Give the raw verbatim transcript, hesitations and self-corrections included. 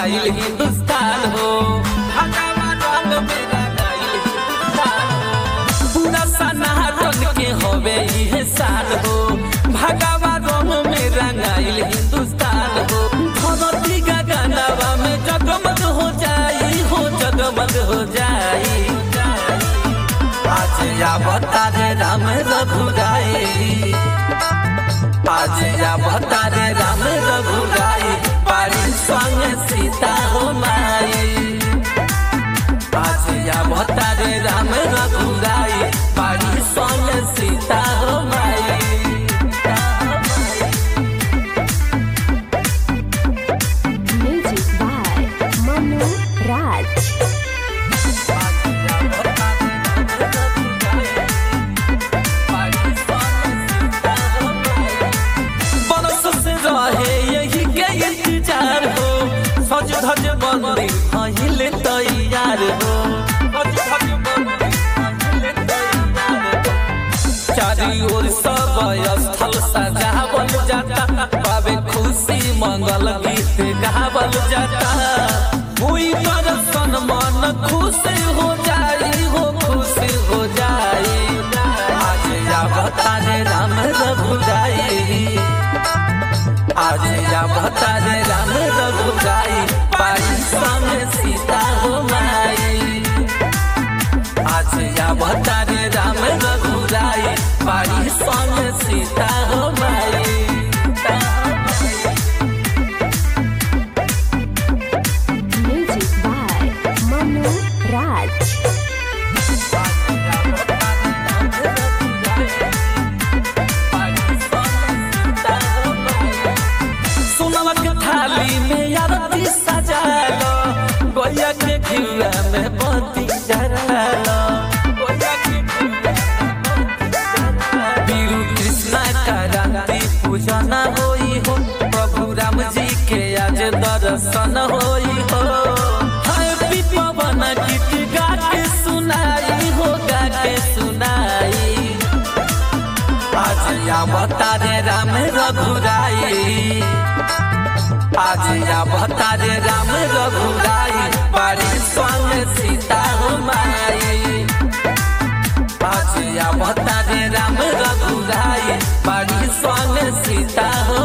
रंगाइल हिंदुस्तान हो, भगवा रंग में रंगाइल हिंदुस्तान हो। पूरा सनातन के होवे ये शान हो, भगवा रंग में रंगाइल हिंदुस्तान हो। धरती गगनवा में जगमग हो जाई हो, जगमग हो जाई। आज अवतारे राम रघुराई, आज अवतारे राम रघुराई, पारी संग सीता हो माई। आज अवतारे राम रघुराई, पारी संग सीता हो माई। Music by Manu Raj. रहे यही के इंतजार हो, सज धज बंदी भइल तैयार हो, सज धज बंदी भइल तैयार हो। चारी ओर सब स्थल सजावल जाता, पावे खुशी मंगल गीत गावल जाता। हुई दर्शन मन खुश हो जाई हो, खुश हो जाई। आज अवतारे राम रघुराई, आज अवतारे राम रघुराई, पारी संग सीता हो माई। आज अवतारे राम रघुराई, पारी संग सीता हो माई। Music by Manu Raj. थाली में आरती सजालो, गोया के घिउरा में बत्ती जलालो, गोया के घिउरा में बत्ती जलालो। वीरू कृष्णा का रात्रि पूजन होई हो, प्रभु राम जी के आज दर्शन होई हो। हैप्पी पवन गीत गा के सुनाई हो, गा के सुनाई। आज अवतारे राम रघुराई, आज अवतारे राम रघुराई, पारी संग सीता हो माई। आज अवतारे राम रघुराई, पारी संग सीता हो